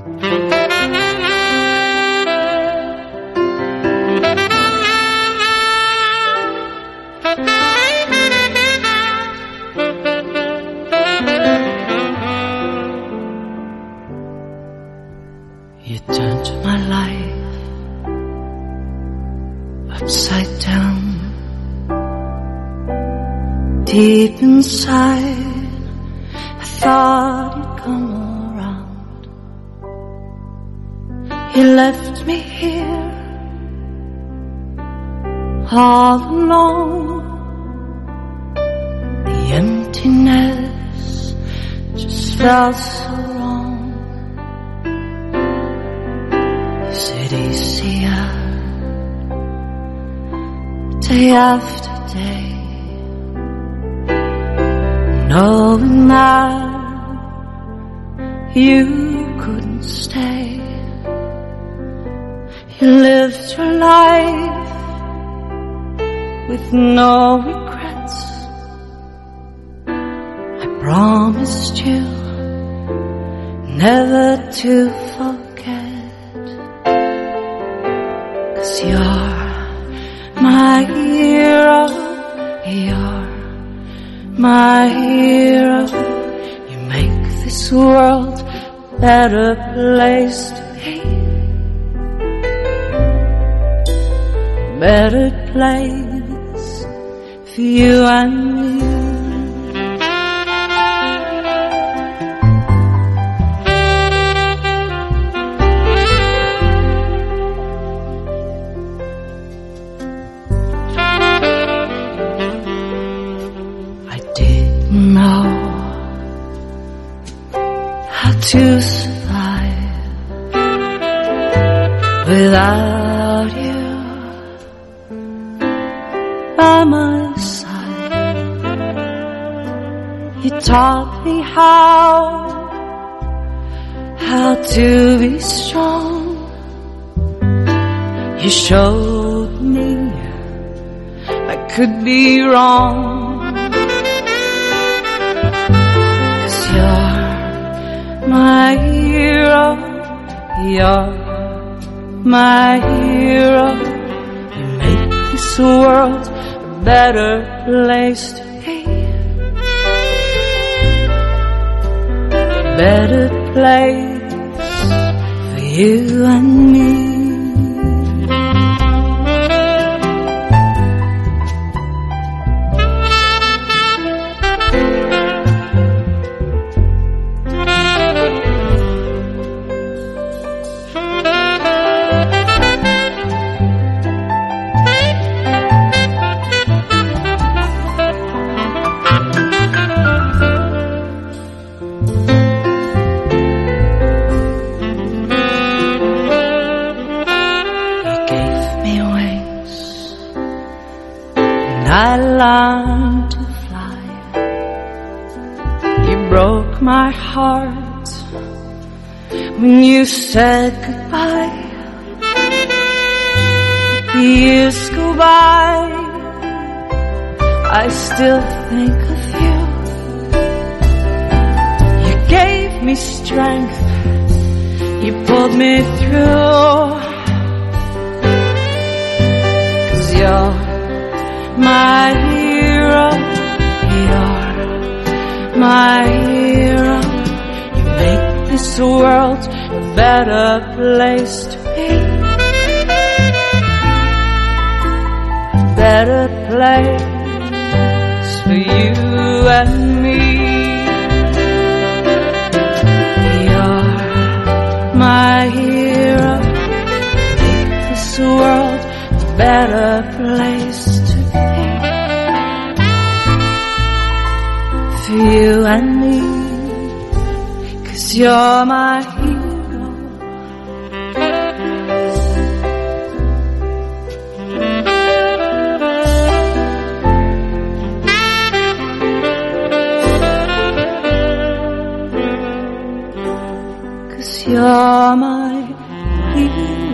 You turned my life upside down. Deep inside, I thought you'd come around. You left me here all alone. The emptiness just felt so wrong. You said easier day after day, knowing that you couldn't stay. You lived your life with no regrets. I promised you never to forget, 'cause you're my hero, you're my hero. You make this world a better place to be, better place for you and me. Know how to survive without you by my side. You taught me how to be strong. You showed me I could be wrong. My hero, you're my hero. You make this world a better place to be, a better place for you and me. I learned to fly. You broke my heart when you said goodbye. The years go by, I still think of you. You gave me strength, you pulled me through. 'Cause you're my hero, you're my hero. You make this world a better place to be, a better place for you and me. You're my hero, make this world a better place to be, for you and me, 'cause you're my hero. You're my hero.